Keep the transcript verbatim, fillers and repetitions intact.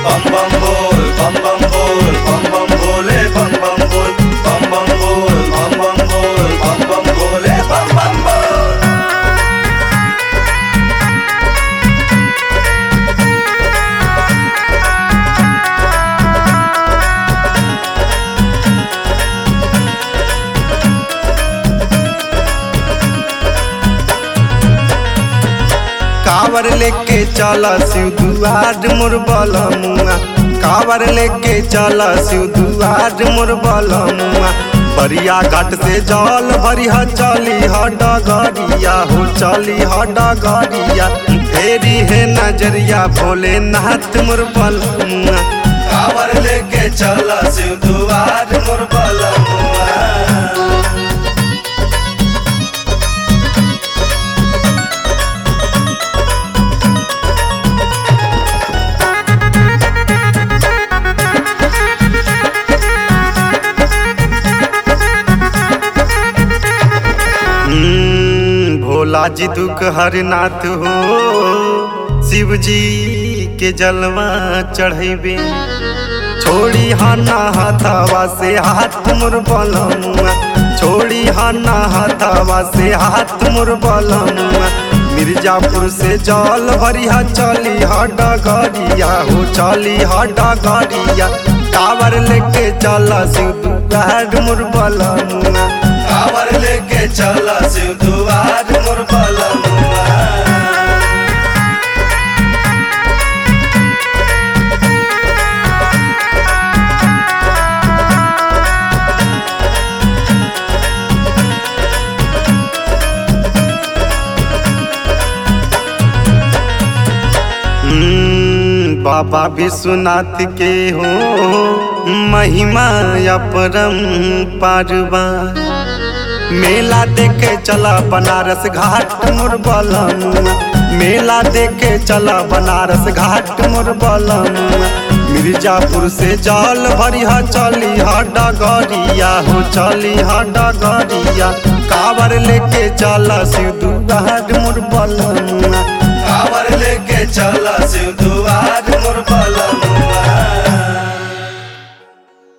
बम बम बोल बम बम बोल बम बम भोले बम बम बोल बम बम बोल बम बम बोल बम बम भोले बम बम बोल। कावर लेके चला शिव दुआर मोर बलमुआ, कावर लेके चला शिव दुआर मोर बलमुआ। बरिया घाट से जल भरिया चली ह डगरिया हो चली ह डगरिया। फेरी है नजरिया भोलेनाथ मोर बलमुआ। कावर लेके चला शिव दुआर मोर बलमुआ। भोला जी दुख हरनाथ हो, शिव जी के जलवा चढ़ेबे। छोड़ी हाना हाथावा से हाथ मोर बलमुआ, छोड़ी हाना हाथावा से हाथ मोर बलमुआ। मिर्जापुर से जल भरिया चली ह डगरिया हो चली ह डगरिया। कावर लेके चला शिव दुआर मोर बलमुआ। कावर लेके चला शिव दुआर मोर बलमुआ। बाबा विश्वनाथ के हो महिमा अपरम पारवा। मेला देखे चला बनारस घाट मोर बलमुआ, मेला देखे चला बनारस घाट मोर बलमुआ। मिर्जापुर से जल भरिया चली ह डगरिया हो चली ह डगरिया। कावर लेके चला शिव दुआर मोर बलमुआ। कावर लेके चला शिव दुआर मोर